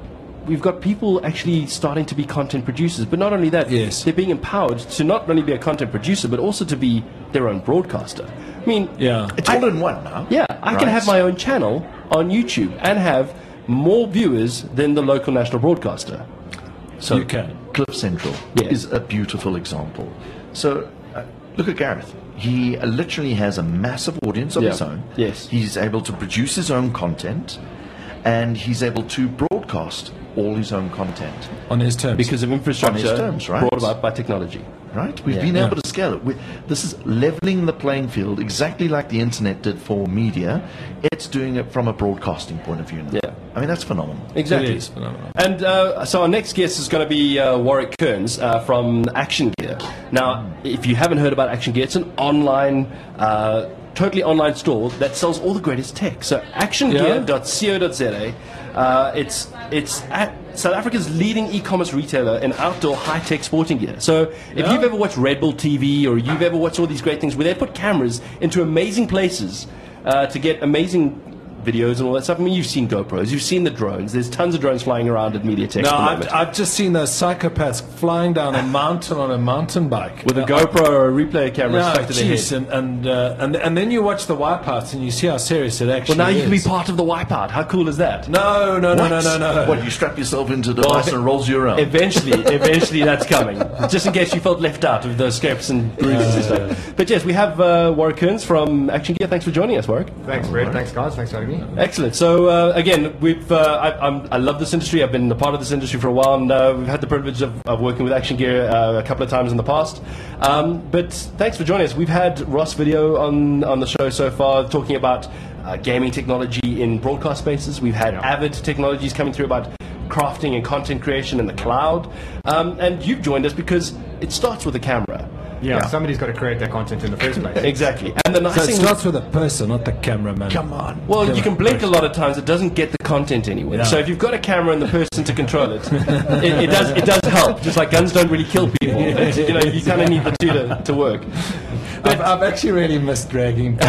we've got people actually starting to be content producers. But not only that, they're being empowered to not only be a content producer, but also to be their own broadcaster. I mean, it's all in one now. Yeah, I can have my own channel on YouTube and have more viewers than the local national broadcaster. So you can. Cliff Central is a beautiful example. So look at Gareth. He literally has a massive audience of his own. Yes. He's able to produce his own content, and he's able to broadcast all his own content. On his terms. Because of infrastructure on his terms, right? brought about by technology. Right? We've been able to scale it. This is leveling the playing field exactly like the internet did for media. It's doing it from a broadcasting point of view now. Yeah. I mean, that's phenomenal. Exactly. It is phenomenal. And so our next guest is going to be Warwick Kearns from Action Gear. Now, if you haven't heard about Action Gear, it's an online, totally online store that sells all the greatest tech. So actiongear.co.za. It's at South Africa's leading e-commerce retailer in outdoor high-tech sporting gear. So if you've ever watched Red Bull TV or you've ever watched all these great things where they put cameras into amazing places to get amazing videos and all that stuff. I mean, you've seen GoPros, you've seen the drones. There's tons of drones flying around at MediaTek. No, I've just seen those psychopaths flying down a mountain on a mountain bike with a GoPro or a replay camera stuck to their head. And then you watch the wipeouts and you see how serious it actually is. Well, now you can be part of the wipeout. How cool is that? No. What, you strap yourself into the device and it rolls you around? Eventually that's coming. Just in case you felt left out of those scrapes and bruises and stuff. But yes, we have Warwick Kearns from Action Gear. Thanks for joining us, Warwick. Thanks, Brett. Thanks, guys. Thanks for having me. Excellent. So again, I love this industry. I've been a part of this industry for a while, and we've had the privilege of working with Action Gear a couple of times in the past. But thanks for joining us. We've had Ross Video on the show so far talking about gaming technology in broadcast spaces. We've had Avid Technologies coming through about crafting and content creation in the cloud. And you've joined us because it starts with a camera. Yeah, somebody's got to create that content in the first place. Exactly. And the nice So it thing starts with a person, not the cameraman. Come on. Well, you can blink a lot of times. It doesn't get the content anywhere. Yeah. So if you've got a camera and the person to control it, it does help. Just like guns don't really kill people. You kind of need the two to work. But I've actually really missed dragging.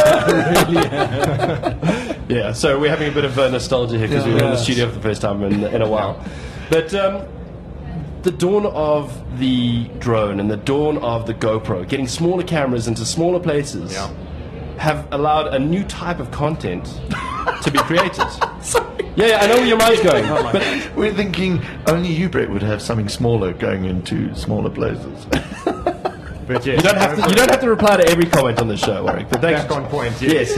Yeah. So we're having a bit of nostalgia here because we were in the studio for the first time in a while. But the dawn of the drone and the dawn of the GoPro, getting smaller cameras into smaller places, have allowed a new type of content to be created. Yeah, I know where your mind's going. But we're thinking only you, Brett, would have something smaller going into smaller places. But you don't have to reply to every comment on the show, Warwick. But thanks. Back on point. Yes.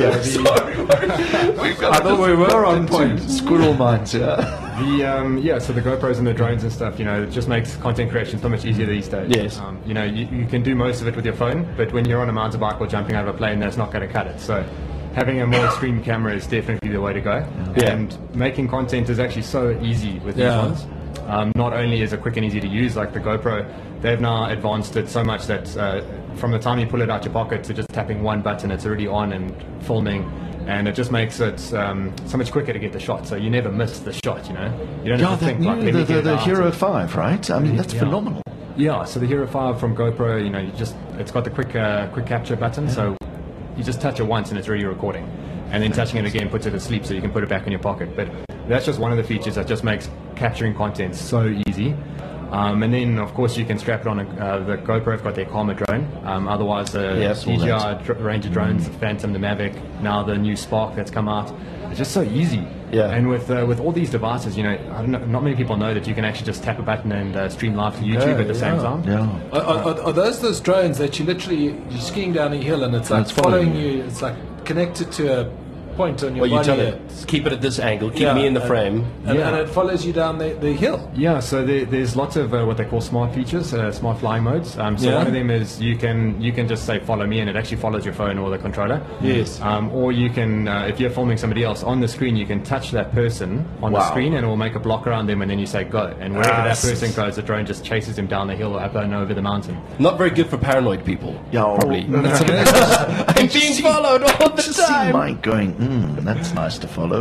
I thought we were on point. Squirrel minds, So the GoPros and the drones and stuff, it just makes content creation so much easier these days. Yes. You can do most of it with your phone, but when you're on a mountain bike or jumping out of a plane, that's not going to cut it. So having a more extreme camera is definitely the way to go. Yeah. And making content is actually so easy with these ones. Not only is it quick and easy to use, like the GoPro, they've now advanced it so much that from the time you pull it out your pocket to just tapping one button, it's already on and filming. And it just makes it so much quicker to get the shot. So you never miss the shot, You don't have to think like, let me get it the out. Hero 5, right? I mean, that's phenomenal. Yeah, so the Hero 5 from GoPro, it's got the quick capture button, so you just touch it once and it's already recording. And then touching it again puts it to sleep so you can put it back in your pocket. But that's just one of the features that just makes capturing content so easy. And then, of course, you can strap it on the GoPro. Have got their Karma drone. Otherwise, the DJI Ranger drones, the Phantom, the Mavic, now the new Spark that's come out. It's just so easy. Yeah. And with all these devices, I don't know, not many people know that you can actually just tap a button and stream live to YouTube at the same time. Yeah. Are those drones that you're skiing down a hill and it's like following you? It's like connected to a point on your body. You tell it, keep it at this angle, keep me in the frame. And it follows you down the hill. Yeah, so there's lots of what they call smart features, smart flying modes. One of them is you can just say follow me and it actually follows your phone or the controller. Yes. Or you can, if you're filming somebody else on the screen, you can touch that person on the screen and it will make a block around them and then you say go. And wherever that person goes, the drone just chases him down the hill up and over the mountain. Not very good for paranoid people. Yeah, probably. I'm being followed all the time. See Mike going, that's nice to follow.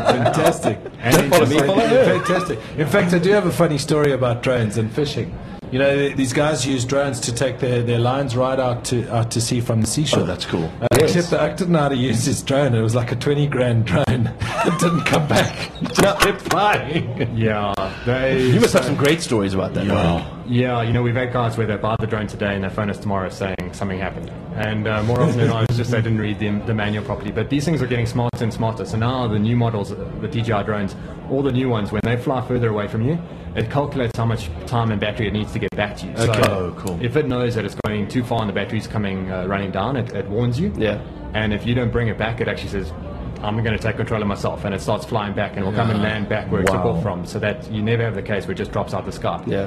Fantastic. Fantastic. In fact, I do have a funny story about drones and fishing. You know, these guys use drones to take their lines right out to sea from the seashore. Oh, that's cool. Except that I didn't know how to use this drone. It was like a 20 grand drone. It didn't come back. It just kept flying. Yeah, You must have some great stories about that. Yeah, you know, we've had guys where they buy the drone today and they phone us tomorrow saying something happened. And more often than not, it's just they didn't read the manual properly. But these things are getting smarter and smarter. So now the new models, the DJI drones, all the new ones, when they fly further away from you, it calculates how much time and battery it needs to get back to you. Okay. So Cool. if it knows that it's going too far and the battery's coming running down, it warns you. Yeah. And if you don't bring it back, it actually says, I'm going to take control of myself, and it starts flying back, and it will come and land back where it took off from, so that you never have the case where it just drops out the sky. Yeah.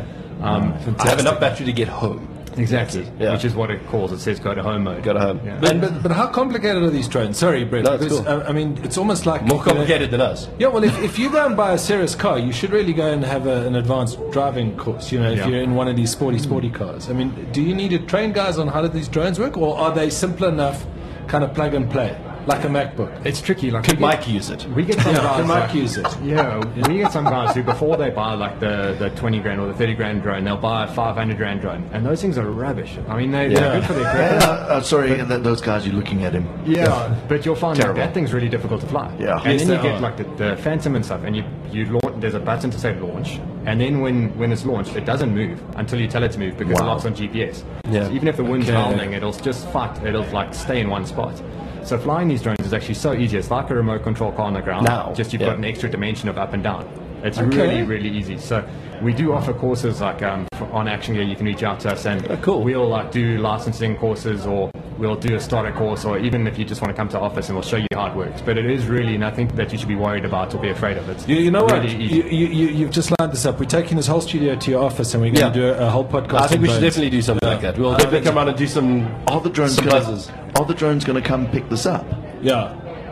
I have enough battery to get home. Exactly, Yeah. which is what it calls. It says go to home mode. Go to home. Yeah. But how complicated are these drones? Sorry, Brett. No, it's because, cool. I mean, it's almost like More complicated than us. Yeah, well, if you go and buy a serious car, you should really go and have an advanced driving course, you know, if Yeah. you're in one of these sporty cars. I mean, do you need to train guys on how do these drones work, or are they simple enough kind of plug and play, like a MacBook? It's tricky. Like Could Mike use it? we get some guys Can Mike like- use it? Yeah, we get some guys who before they buy like the 20 grand or the 30 grand drone, they'll buy a 500 grand drone, and those things are rubbish. I mean, they're good for their career. Sorry, those guys, you're looking at him. Yeah, but you'll find that Terrible. that thing's really difficult to fly. Yeah. And Yes, then you they get are. like the Phantom and stuff, and you launch. There's a button to say launch, and then when it's launched, it doesn't move until you tell it to move because it locks on GPS. Yeah. So even if the wind's Okay. howling, it'll just fight. It'll like stay in one spot. So flying these drones is actually so easy. It's like a remote control car on the ground. Now, Just you've yeah. got an extra dimension of up and down. It's Okay. really easy. So we do offer courses like on Action Gear. You can reach out to us, and cool. we'll like do licensing courses, or we'll do a starter course, or even if you just want to come to office, and we'll show you how it works. But it is really nothing that you should be worried about or be afraid of. It's You know what? really easy. You've just lined this up. We're taking this whole studio to your office, and we're going to Yeah. do a whole podcast. I think on we should drones. definitely do something like that. We'll definitely come around and do some. Are the drones Some gonna, buzzers. Are the drones going to come pick this up? Yeah.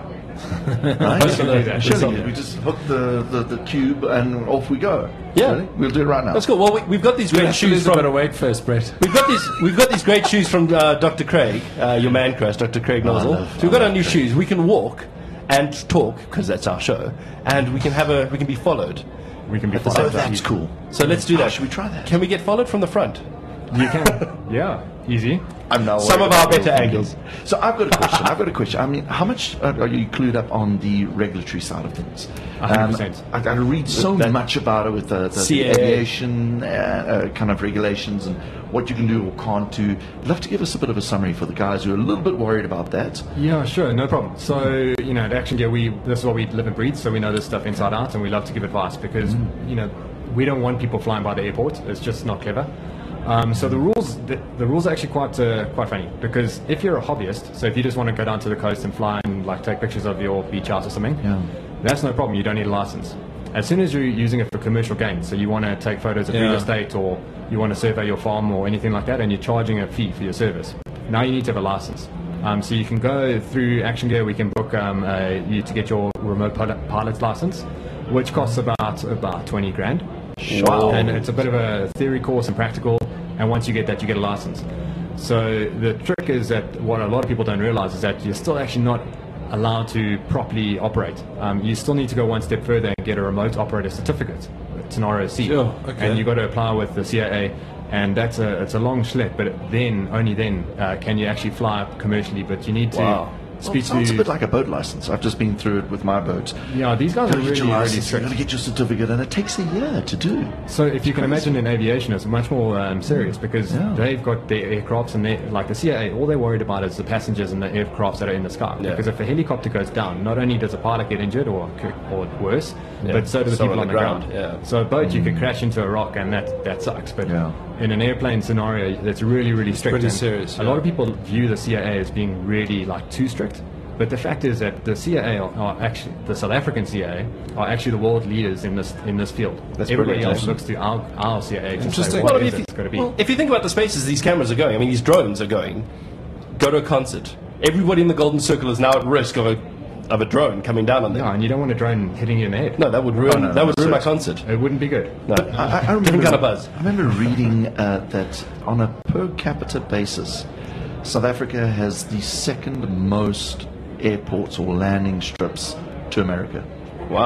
Right? Absolutely. Surely we just hook the cube and off we go. Yeah. Really? We'll do it right now. That's cool. Well, we've got these We great have to shoes lose a bit from. of weight first, Brett. We've got these great shoes from Dr. Craig, your man crush, Dr. Craig Nozzle. So we've got our new shoes. We can walk and talk because that's our show, and we can be followed. We can be the Oh, same followed. that's cool. So let's do that. Should we try that? Can we get followed from the front? You can. Yeah, easy. I'm now Some worried of our about better your angles. So I've got a question. I mean, how much are you clued up on the regulatory side of things? 100%. I read so much about it with the CAA. aviation kind of regulations and what you can do or can't do. I'd love to give us a bit of a summary for the guys who are a little bit worried about that. Yeah, sure, no problem. So, you know, at Action Gear, this is what we live and breathe, so we know this stuff inside out, and we love to give advice because, you know, we don't want people flying by the airport. It's just not clever. So the rules are actually quite funny because if you're a hobbyist, so if you just want to go down to the coast and fly and like take pictures of your beach house or something, that's no problem. You don't need a license. As soon as you're using it for commercial gain, so you want to take photos of real estate or you want to survey your farm or anything like that, and you're charging a fee for your service, now you need to have a license. So you can go through Action Gear. We can book you to get your remote pilot's license, which costs about 20 grand. Wow. And it's a bit of a theory course and practical, and once you get that, you get a license. So the trick is that what a lot of people don't realize is that you're still actually not allowed to properly operate. You still need to go one step further and get a remote operator certificate, Tenaro C. Sure, okay. And you've got to apply with the CAA, and it's a long schlep, but only then can you actually fly commercially, but you need to Wow. Well, it sounds a bit like a boat license. I've just been through it with my boat. Yeah, these guys are You've got to get really, your really license, you've strict. got to get your certificate, and it takes a year to do. So if you can imagine in aviation, it's much more serious because they've got their aircrafts and like the CAA, all they're worried about is the passengers and the aircrafts that are in the sky. Yeah. Because if a helicopter goes down, not only does the pilot get injured or worse, but so do the people on the ground. Yeah. So a boat, you could crash into a rock and that sucks. But Yeah. in an airplane scenario, that's really, really strict. pretty And serious, A lot of people view the CAA as being really like too strict. But the fact is that the CAA are actually the South African CAA are actually the world leaders in this field. That's Everybody brilliant, else actually. looks to our CAA to Interesting. say Well, what I it mean, is it's going to be. Well, if you think about the spaces these cameras are going, I mean, these drones are going. Go to a concert. Everybody in the Golden Circle is now at risk of a drone coming down on them. Yeah, and you don't want a drone hitting you in the head. No, that would ruin my concert. It wouldn't be good. No. I remember, Different kind of buzz. I remember reading that on a per capita basis, South Africa has the second most airports or landing strips to America. Wow.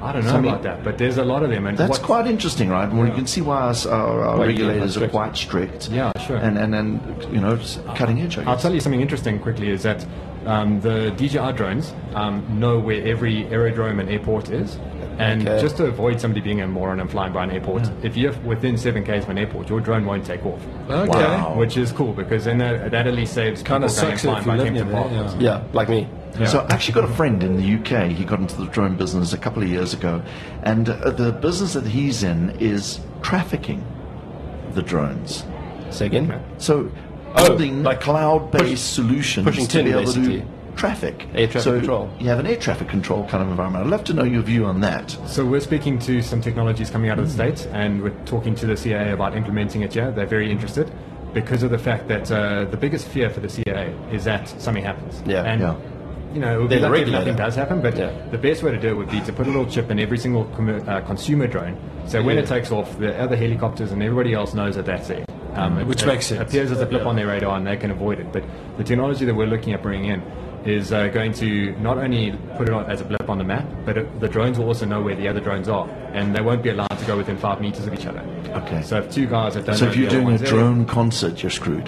I don't know about that, but there's a lot of them. And that's quite interesting, right? Well, you can see why our regulators are quite strict. Yeah, sure. And you know, cutting edge, I guess. I'll tell you something interesting quickly is that the DJI drones know where every aerodrome and airport is. And just to avoid somebody being a moron and flying by an airport, if you're within 7 km of an airport, your drone won't take off. Okay. Wow. Which is cool, because then that at least saves Kind of people going sucks flying if you by live Kempton near Park. there, Yeah, like me. Yeah. So I actually got a friend in the UK. He got into the drone business a couple of years ago, and the business that he's in is trafficking the drones. Say again? So building like cloud-based solutions pushing to tin, be able to basically. do traffic. Air traffic control. You have an air traffic control kind of environment. I'd love to know your view on that. So we're speaking to some technologies coming out of the States, and we're talking to the CIA about implementing it here. They're very interested because of the fact that the biggest fear for the CIA is that something happens. And you know, it would be They're the lucky if regulator. nothing does happen, but the best way to do it would be to put a little chip in every single consumer drone. So when it takes off, the other helicopters and everybody else knows that that's there. Which makes sense. It appears as a blip on their radar, and they can avoid it. But the technology that we're looking at bringing in is going to not only put it on as a blip on the map, but the drones will also know where the other drones are, and they won't be allowed to go within 5 meters of each other. Okay. So if two guys that don't So know if you're the other doing a one's there- drone concert, you're screwed.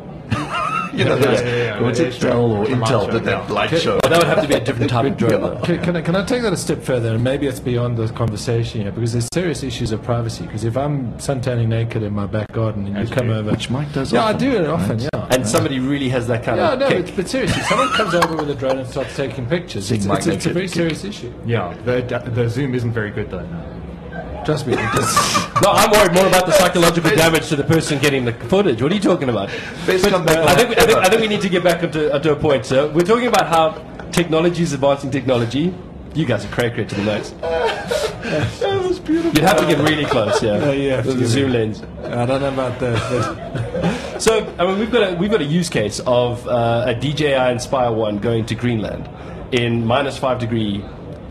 You know, what's it, sure. Dell or It's a light Intel show, did that yeah. light show? That would have to be a different type of drone, though. Can I take that a step further? And maybe it's beyond the conversation here, because there's serious issues of privacy. Because if I'm suntanning naked in my back garden and you come over, Which Mike does yeah, often, I do it right? often, yeah. And somebody really has that kind Yeah, of no, kick. but seriously, someone comes over with a drone and starts taking pictures. Seeing It's Mike a naked very kick. serious issue. Yeah, the zoom isn't very good though. Trust me. No, I'm worried more about the psychological damage to the person getting the footage. What are you talking about? Let's come back I think we need to get back onto a point, sir. We're talking about how technology is advancing technology. You guys are cray to the notes. That was beautiful. You'd have to get really close, yeah. Yeah, With the zoom lens. I don't know about that. So, I mean, we've got a use case of a DJI Inspire 1 going to Greenland in -5 degree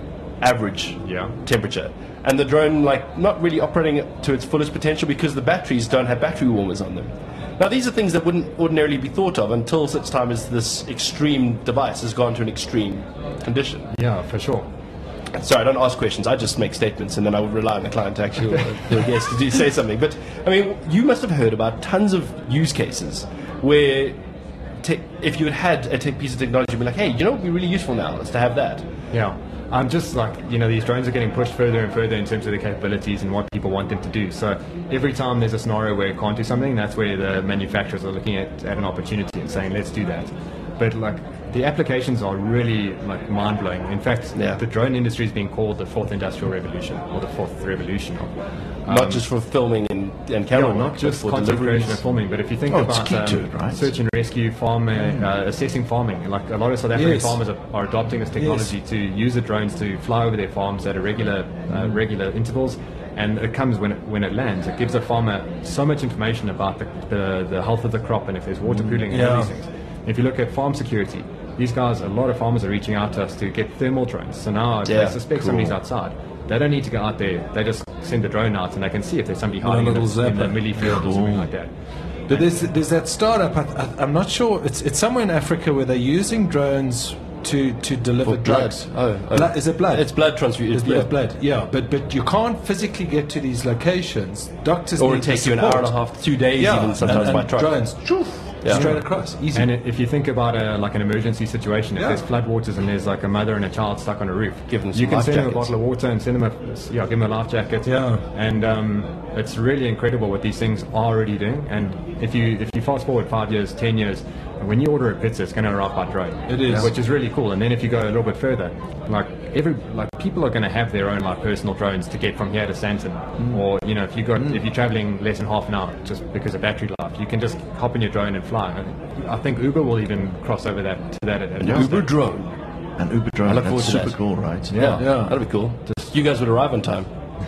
average temperature. And the drone, like, not really operating to its fullest potential because the batteries don't have battery warmers on them. Now, these are things that wouldn't ordinarily be thought of until such time as this extreme device has gone to an extreme condition. Yeah, for sure. Sorry, I don't ask questions. I just make statements, and then I would rely on the client to actually do a guess to say something. But, I mean, you must have heard about tons of use cases where if you had a piece of technology, you'd be like, hey, you know what would be really useful now is to have that. Yeah. I'm just like, you know, these drones are getting pushed further and further in terms of their capabilities and what people want them to do. So every time there's a scenario where it can't do something, that's where the manufacturers are looking at an opportunity and saying, let's do that. But like, the applications are really like mind-blowing. In fact, the drone industry is being called the fourth industrial revolution, or the fourth revolution. Not just for filming and camera work, not just but for content deliveries. creation and filming, but if you think it's about key to it, right? search and rescue, farming, assessing farming, like a lot of South African farmers are adopting this technology to use the drones to fly over their farms at a regular intervals. And it comes when it lands. It gives a farmer so much information about the health of the crop and if there's water pooling and all these things. If you look at farm security, these guys, a lot of farmers are reaching out to us to get thermal drones. So now if they suspect somebody's outside, they don't need to go out there. They just send the drone out and they can see if there's somebody hiding in the millie field or something like that. But there's that startup. I'm not sure. It's somewhere in Africa where they're using drones to deliver drugs. Blood. Is it blood? It's blood transfusion. It's blood. Yeah, but you can't physically get to these locations. Doctors Or need it takes the you an hour support. and a half, 2 days even sometimes and by truck. Drones, straight across, easy. And if you think about like an emergency situation, if there's floodwaters and there's like a mother and a child stuck on a roof, Give them some you can life send them a jackets. bottle of water and send them give them a life jacket. Yeah. And it's really incredible what these things are already doing. And if you fast forward 5 years, 10 years, when you order a pizza, it's going to arrive by drone. It is. which is really cool. And then if you go a little bit further, like people are going to have their own like personal drones to get from here to Sandton, or you know if you're traveling less than half an hour just because of battery life, you can just hop in your drone and fly. I think Uber will even cross over at An Uber drone. An Uber drone. I look forward That's to super that. cool, right? Yeah, that'd be cool. You guys would arrive on time.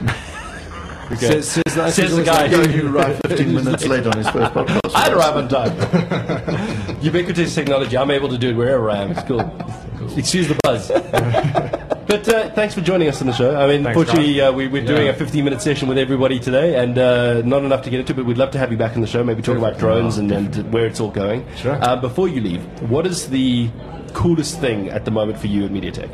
Says the guy who arrived 15 minutes late on his first podcast. I'd arrive on time. Ubiquitous technology. I'm able to do it wherever I am. It's cool. Excuse the buzz. But thanks for joining us on the show. I mean, unfortunately, we're doing a 15-minute session with everybody today, and not enough to get into, but we'd love to have you back on the show, maybe talk about drones and where it's all going. Sure. Before you leave, what is the coolest thing at the moment for you at MediaTek?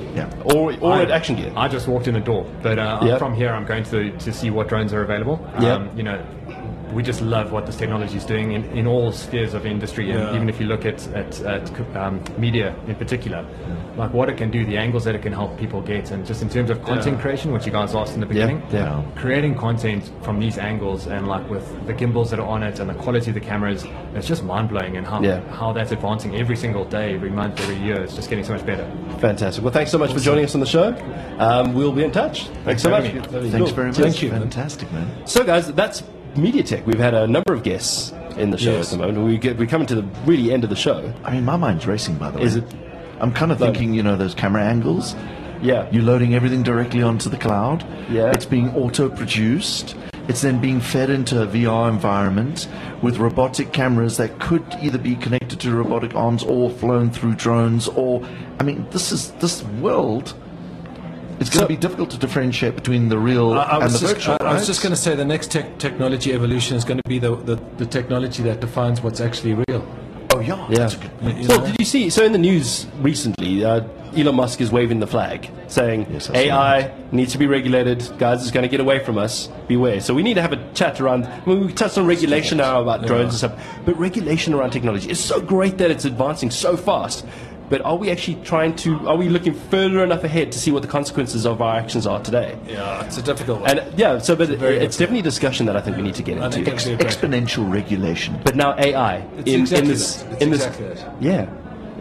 Yeah. Or at Action Gear. I just walked in the door, but from here I'm going to see what drones are available. You know, we just love what this technology is doing in all spheres of industry, and even if you look at media in particular, like what it can do, the angles that it can help people get, and just in terms of content creation, which you guys asked in the beginning, creating content from these angles, and like with the gimbals that are on it and the quality of the cameras, it's just mind-blowing, and how that's advancing every single day, every month, every year. It's just getting so much better. Fantastic. Well, thanks so much for joining us on the show. We'll be in touch. Thanks so much. Thanks very much. Thank you. Fantastic, man. So, guys, that's MediaTek. We've had a number of guests in the show at the moment. We're coming to the really end of the show. I mean, my mind's racing, by the way. Is it? I'm kind of thinking, you know, those camera angles. Yeah. You're loading everything directly onto the cloud. Yeah. It's being auto-produced. It's then being fed into a VR environment with robotic cameras that could either be connected to robotic arms or flown through drones. Or, I mean, this world. It's going to be difficult to differentiate between the real and the virtual. I was just going to say the next technology evolution is going to be the technology that defines what's actually real. Oh, yeah. That's a good. Well, did you see? So in the news recently, Elon Musk is waving the flag, saying AI needs to be regulated. Guys, it's going to get away from us. Beware. So we need to have a chat around. I mean, we touched on regulation now about drones and stuff, but regulation around technology is so great that it's advancing so fast. But are we actually are we looking further enough ahead to see what the consequences of our actions are today? Yeah, it's a difficult one. And it's definitely a discussion that I think we need to get into. Exponential regulation. But now AI in this. Yeah.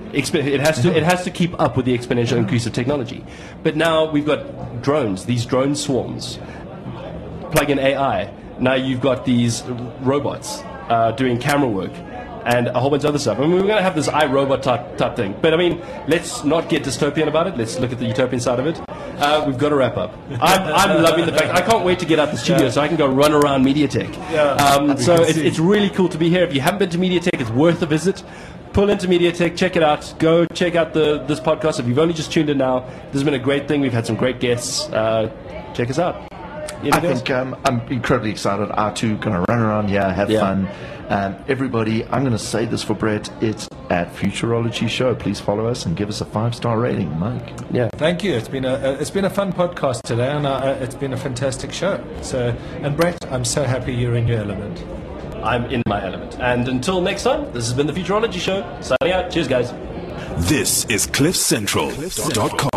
It has to keep up with the exponential increase of technology. But now we've got drones, these drone swarms. Plug in AI. Now you've got these robots doing camera work. And a whole bunch of other stuff. I mean, we're going to have this iRobot type thing. But, I mean, let's not get dystopian about it. Let's look at the utopian side of it. We've got to wrap up. I'm loving the fact I can't wait to get out the studio so I can go run around MediaTek. So it's really cool to be here. If you haven't been to MediaTek, it's worth a visit. Pull into MediaTek, check it out. Go check out this podcast. If you've only just tuned in now, this has been a great thing. We've had some great guests. Check us out. I think I'm incredibly excited. Our two going to run around here, have fun. Everybody, I'm going to say this for Brett. It's at Futurology Show. Please follow us and give us a 5-star rating, Mike. Yeah, thank you. It's been a fun podcast today, and it's been a fantastic show. So, and Brett, I'm so happy you're in your element. I'm in my element. And until next time, this has been the Futurology Show. Signing out. Cheers, guys. This is CliffCentral.com.